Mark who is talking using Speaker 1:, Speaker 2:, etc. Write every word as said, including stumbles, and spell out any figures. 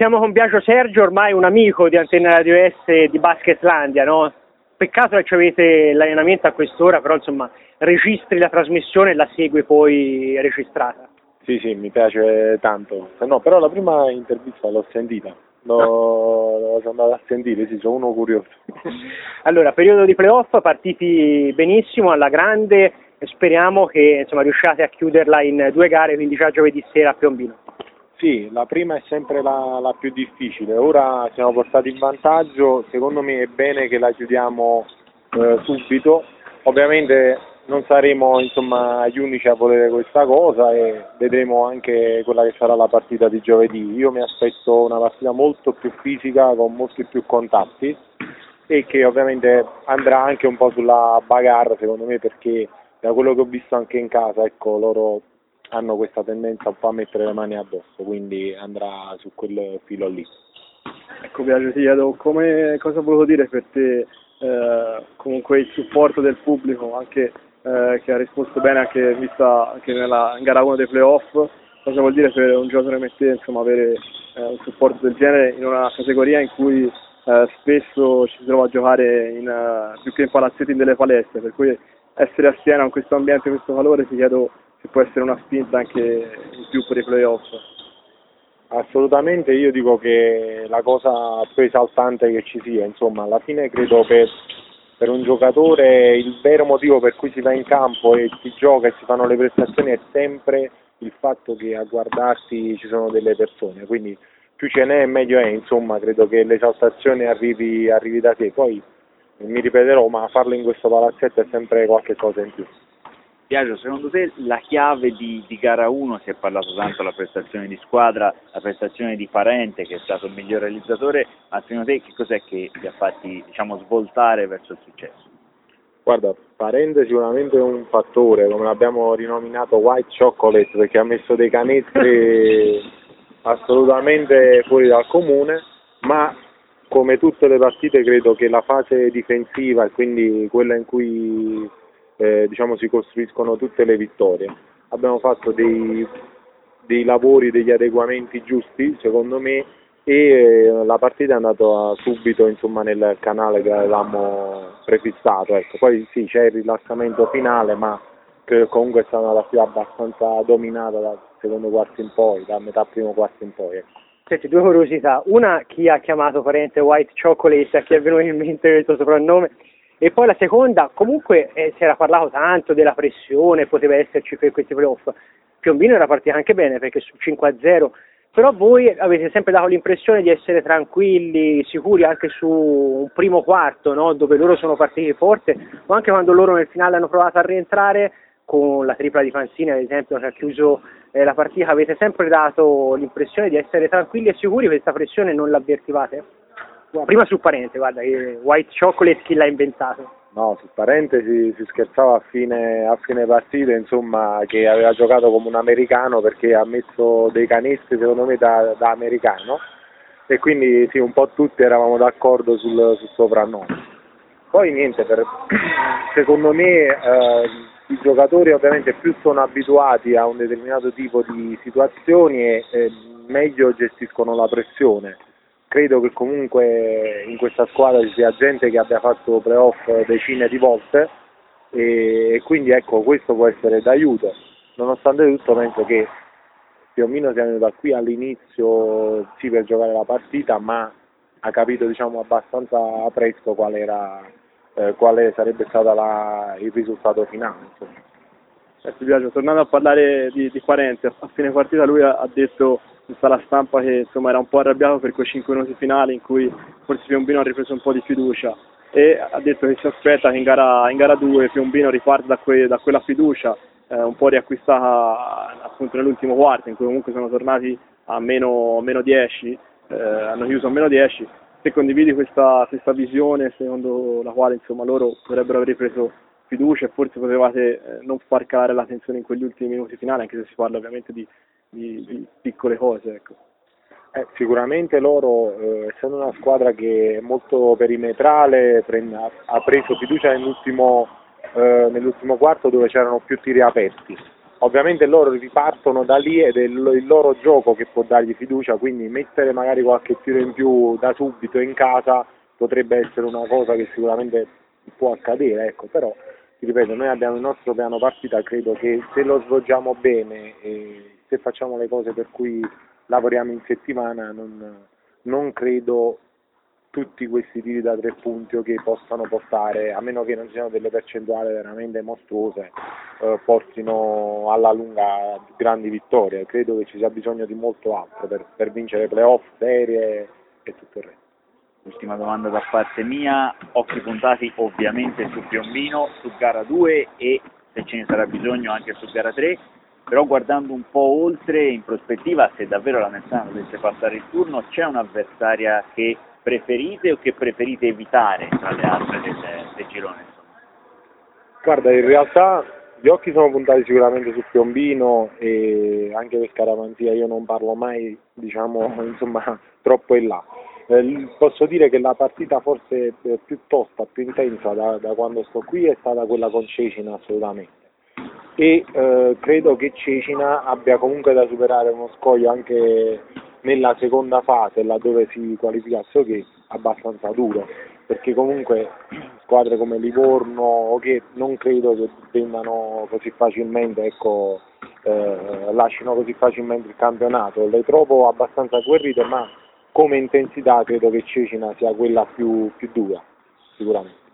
Speaker 1: Siamo con Biagio Sergio, ormai un amico di Antenna Radio S di Basketlandia, no? Peccato che ci avete l'allenamento a quest'ora, però insomma registri la trasmissione e la segui poi registrata.
Speaker 2: Sì, sì, mi piace tanto. No, però la prima intervista l'ho sentita, l'ho sono andato a sentire, sì, sono uno curioso.
Speaker 1: Allora, periodo di playoff, partiti benissimo, alla grande, e speriamo che insomma riusciate a chiuderla in due gare, quindi già giovedì sera a Piombino.
Speaker 2: Sì, la prima è sempre la, la più difficile, ora siamo portati in vantaggio, secondo me è bene che la chiudiamo eh, subito, ovviamente non saremo insomma gli unici a volere questa cosa e vedremo anche quella che sarà la partita di giovedì. Io mi aspetto una partita molto più fisica, con molti più contatti e che ovviamente andrà anche un po' sulla bagarre secondo me, perché da quello che ho visto anche in casa, ecco, loro hanno questa tendenza un po' a mettere le mani addosso, quindi andrà su quel filo lì.
Speaker 3: Ecco Biagio, ti chiedo come, cosa volevo dire per te eh, comunque il supporto del pubblico, anche eh, che ha risposto bene anche vista anche nella in gara uno dei playoff, cosa vuol dire per un giocatore come te insomma avere eh, un supporto del genere in una categoria in cui eh, spesso ci si trova a giocare in, uh, più che in palazzetti in delle palestre, per cui essere a Siena con questo ambiente, questo calore, ti chiedo se può essere una spinta anche in più per i playoff.
Speaker 2: Assolutamente, io dico che la cosa più esaltante che ci sia, insomma, alla fine credo per, per un giocatore il vero motivo per cui si va in campo e si gioca e si fanno le prestazioni è sempre il fatto che a guardarsi ci sono delle persone, quindi più ce n'è meglio è, insomma, credo che l'esaltazione arrivi, arrivi da sé, poi mi ripeterò, ma farlo in questo palazzetto è sempre qualche cosa in più.
Speaker 4: Biagio, secondo te la chiave di, di gara uno, si è parlato tanto della prestazione di squadra, la prestazione di Parente che è stato il miglior realizzatore, ma secondo te che cos'è che ti ha fatti diciamo, svoltare verso il successo?
Speaker 2: Guarda, Parente sicuramente è un fattore, come l'abbiamo rinominato White Chocolate, perché ha messo dei canestri assolutamente fuori dal comune, ma come tutte le partite credo che la fase difensiva e quindi quella in cui eh, diciamo si costruiscono tutte le vittorie, abbiamo fatto dei, dei lavori, degli adeguamenti giusti secondo me e eh, la partita è andata subito insomma nel canale che avevamo prefissato, ecco. Poi sì, c'è il rilassamento finale, ma che comunque è stata una partita abbastanza dominata dal secondo quarto in poi, da metà primo quarto in poi, ecco.
Speaker 1: Senti, due curiosità, una chi ha chiamato Parente White Chocolate, a chi è venuto in mente il tuo soprannome, e poi la seconda, comunque eh, si era parlato tanto della pressione, poteva esserci per questi playoff, Piombino era partita anche bene perché su cinque a zero, però voi avete sempre dato l'impressione di essere tranquilli, sicuri anche su un primo quarto, no? Dove loro sono partiti forte, o anche quando loro nel finale hanno provato a rientrare, con la tripla di Fanzini ad esempio che ha chiuso eh, la partita, avete sempre dato l'impressione di essere tranquilli e sicuri, questa pressione non l'avvertivate? Prima su Parente, guarda, che White Chocolate chi l'ha inventato?
Speaker 2: No, su Parente si, si scherzava a fine, a fine partita, insomma, che aveva giocato come un americano perché ha messo dei canestri secondo me da, da americano e quindi sì, un po' tutti eravamo d'accordo sul, sul soprannome. Poi niente, per, secondo me eh, i giocatori ovviamente più sono abituati a un determinato tipo di situazioni e eh, meglio gestiscono la pressione. Credo che comunque in questa squadra ci sia gente che abbia fatto playoff decine di volte e, e quindi ecco, questo può essere d'aiuto. Nonostante tutto penso che più o meno sia venuto qui all'inizio sì per giocare la partita, ma ha capito diciamo abbastanza presto qual era eh, quale sarebbe stato la, il risultato finale, insomma.
Speaker 3: Eh, ti piace, tornando a parlare di, di Parente, a fine partita lui ha, ha detto tutta la stampa che insomma era un po' arrabbiato per quei cinque minuti finali in cui forse Piombino ha ripreso un po' di fiducia e ha detto che si aspetta che in gara, in gara due Piombino riparte da, que, da quella fiducia eh, un po' riacquistata appunto nell'ultimo quarto in cui comunque sono tornati a meno, meno dieci, eh, hanno chiuso a meno dieci. Se condividi questa, questa visione secondo la quale insomma loro potrebbero aver ripreso fiducia e forse potevate eh, non far calare la tensione in quegli ultimi minuti finali, anche se si parla ovviamente di Di, di piccole cose, ecco.
Speaker 2: Eh, sicuramente loro, eh, essendo una squadra che è molto perimetrale, prende, ha, ha preso fiducia nell'ultimo, eh, nell'ultimo quarto dove c'erano più tiri aperti. ovviamente loro ripartono da lì ed è il, il loro gioco che può dargli fiducia, quindi mettere magari qualche tiro in più da subito in casa potrebbe essere una cosa che sicuramente può accadere, ecco, però ti ripeto, noi abbiamo il nostro piano partita, credo che se lo svolgiamo bene e se facciamo le cose per cui lavoriamo in settimana non, non credo tutti questi tiri da tre punti che possano portare, a meno che non siano delle percentuali veramente mostruose, eh, portino alla lunga grandi vittorie. Credo che ci sia bisogno di molto altro per, per vincere playoff, serie e tutto il resto.
Speaker 4: Ultima domanda da parte mia, occhi puntati ovviamente su Piombino, su gara due e se ce ne sarà bisogno anche su gara tre, però guardando un po' oltre, in prospettiva, se davvero la Messana dovesse passare il turno, c'è un'avversaria che preferite o che preferite evitare tra le altre del, del girone? Insomma?
Speaker 2: Guarda, in realtà gli occhi sono puntati sicuramente su Piombino e anche per Scaramanzia io non parlo mai, diciamo, insomma, troppo in là. Eh, posso dire che la partita forse più tosta, più intensa da, da quando sto qui è stata quella con Cecina assolutamente e eh, credo che Cecina abbia comunque da superare uno scoglio anche nella seconda fase laddove si qualificasse che abbastanza duro, perché comunque squadre come Livorno che non credo che vengano così facilmente, ecco, eh, lasciano così facilmente il campionato, le trovo abbastanza agguerrite, ma come intensità credo che Cecina sia quella più, più dura, sicuramente.